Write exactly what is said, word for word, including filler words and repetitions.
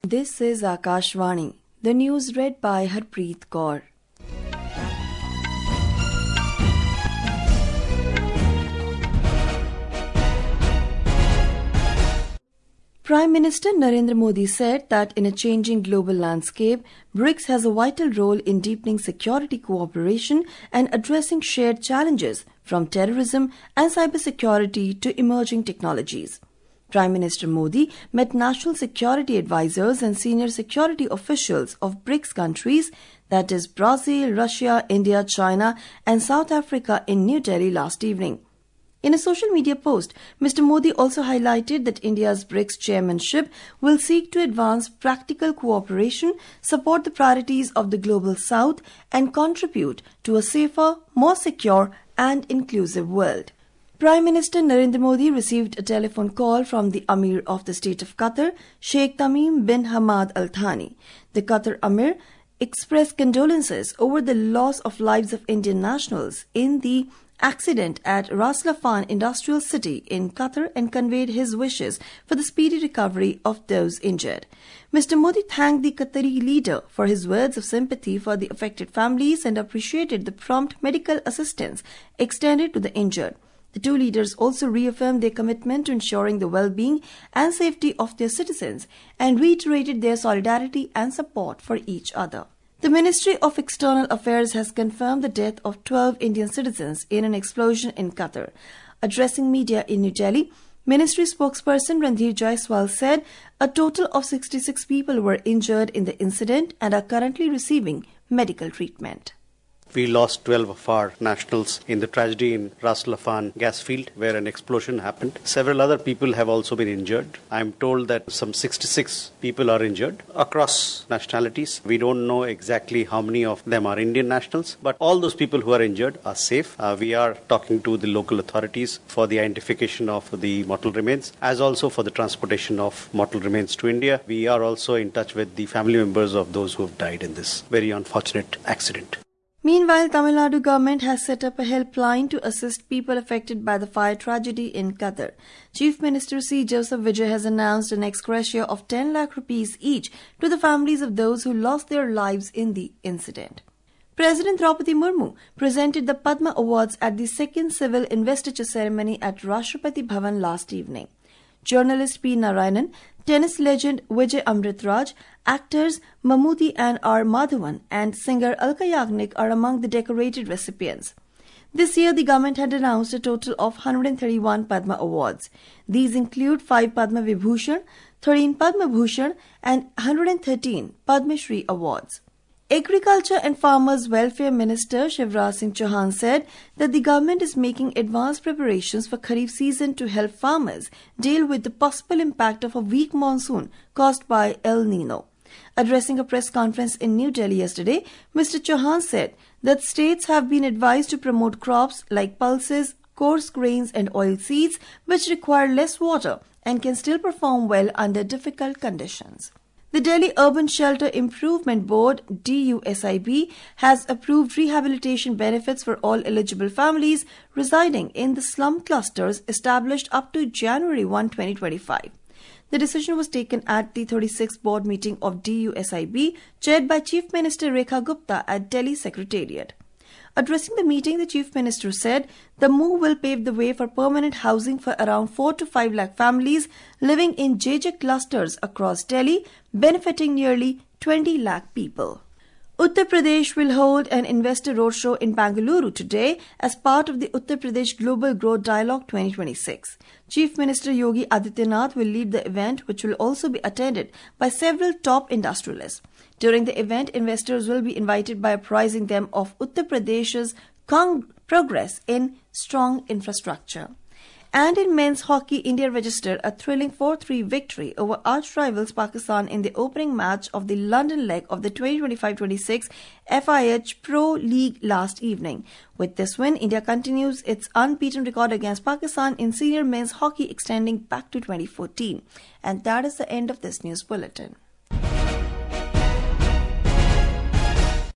This is Akashvani. The news read by Harpreet Kaur. Prime Minister Narendra Modi said that in a changing global landscape, BRICS has a vital role in deepening security cooperation and addressing shared challenges from terrorism and cybersecurity to emerging technologies. Prime Minister Modi met national security advisors and senior security officials of BRICS countries, that is Brazil, Russia, India, China and South Africa in New Delhi last evening. In a social media post, Mister Modi also highlighted that India's BRICS chairmanship will seek to advance practical cooperation, support the priorities of the Global South, and contribute to a safer, more secure, and inclusive world. Prime Minister Narendra Modi received a telephone call from the Amir of the State of Qatar, Sheikh Tamim bin Hamad Al Thani. The Qatar Amir expressed condolences over the loss of lives of Indian nationals in the accident at Ras Laffan Industrial City in Qatar and conveyed his wishes for the speedy recovery of those injured. Mister Modi thanked the Qatari leader for his words of sympathy for the affected families and appreciated the prompt medical assistance extended to the injured. The two leaders also reaffirmed their commitment to ensuring the well-being and safety of their citizens and reiterated their solidarity and support for each other. The Ministry of External Affairs has confirmed the death of twelve Indian citizens in an explosion in Qatar. Addressing media in New Delhi, Ministry spokesperson Randhir Jaiswal said a total of sixty-six people were injured in the incident and are currently receiving medical treatment. We lost twelve of our nationals in the tragedy in Ras Laffan gas field where an explosion happened. Several other people have also been injured. I am told that some sixty-six people are injured across nationalities. We don't know exactly how many of them are Indian nationals, but all those people who are injured are safe. Uh, we are talking to the local authorities for the identification of the mortal remains, as also for the transportation of mortal remains to India. We are also in touch with the family members of those who have died in this very unfortunate accident. Meanwhile, Tamil Nadu government has set up a helpline to assist people affected by the fire tragedy in Qatar. Chief Minister C. Joseph Vijay has announced an ex gratia of ten lakh rupees each to the families of those who lost their lives in the incident. President Draupadi Murmu presented the Padma Awards at the second civil investiture ceremony at Rashtrapati Bhavan last evening. Journalist P. Narayanan, tennis legend Vijay Amritraj, actors Mammootty and R. Madhavan and singer Alka Yagnik are among the decorated recipients. This year, the government had announced a total of one hundred thirty-one Padma Awards. These include five Padma Vibhushan, thirteen Padma Bhushan and one hundred thirteen Padma Shri Awards. Agriculture and Farmers Welfare Minister Shivraj Singh Chauhan said that the government is making advanced preparations for Kharif season to help farmers deal with the possible impact of a weak monsoon caused by El Nino. Addressing a press conference in New Delhi yesterday, Mister Chauhan said that states have been advised to promote crops like pulses, coarse grains and oil seeds which require less water and can still perform well under difficult conditions. The Delhi Urban Shelter Improvement Board, D U S I B, has approved rehabilitation benefits for all eligible families residing in the slum clusters established up to January first, twenty twenty-five. The decision was taken at the thirty-sixth board meeting of D U S I B, chaired by Chief Minister Rekha Gupta at Delhi Secretariat. Addressing the meeting, the Chief Minister said the move will pave the way for permanent housing for around four to five lakh families living in J J clusters across Delhi, benefiting nearly twenty lakh people. Uttar Pradesh will hold an investor roadshow in Bangalore today as part of the Uttar Pradesh Global Growth Dialogue twenty twenty-six. Chief Minister Yogi Adityanath will lead the event, which will also be attended by several top industrialists. During the event, investors will be invited by apprising them of Uttar Pradesh's progress in strong infrastructure. And in men's hockey, India registered a thrilling four three victory over arch-rivals Pakistan in the opening match of the London leg of the twenty twenty-five twenty-six F I H Pro League last evening. With this win, India continues its unbeaten record against Pakistan in senior men's hockey extending back to twenty fourteen. And that is the end of this news bulletin.